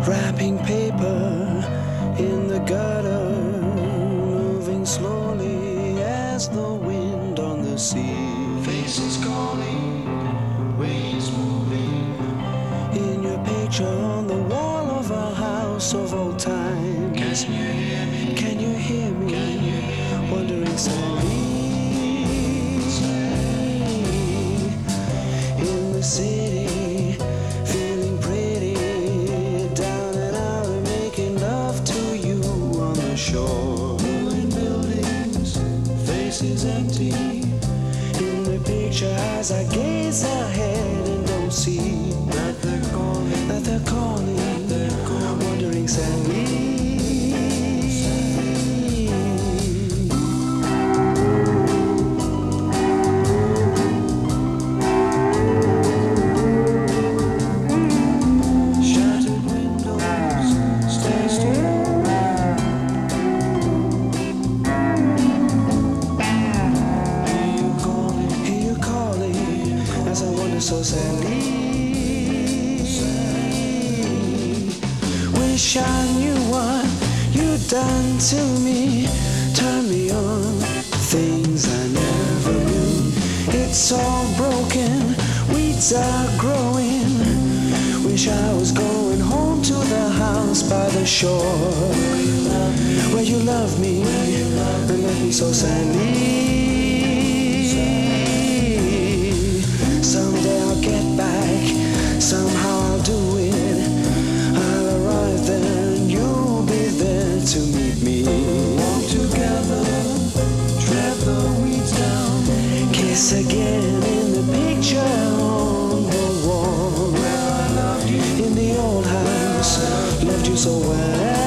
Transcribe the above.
wrapping paper in the gutter, moving slowly as the wind on the sea. Faces calling, waves moving. In your picture on the wall of a house of old time. Can you hear me? Can you hear me? Can you hear me? Wondering sadly in the city, feeling pretty, down and out and making love to you on the shore. Ruined buildings, faces empty. In the picture as I gaze ahead and don't see That they're calling, that they're calling, that they're calling. wondering sadly. Shattered windows, stairs to nowhere. Hear you calling as I wonder so sadly. Wish I knew what you'd done to me. Turn me on things I never knew. It's all broken, weeds are growing. Wish I was going home to the house by the shore, where you love me and left me so sadly. Someday I'll get back, somehow I'll do it. I'll arrive there and you'll be there to meet me. Walk together, tread the weeds down. Kiss again in the picture on the wall. Where I loved you, In the old house, loved you so well.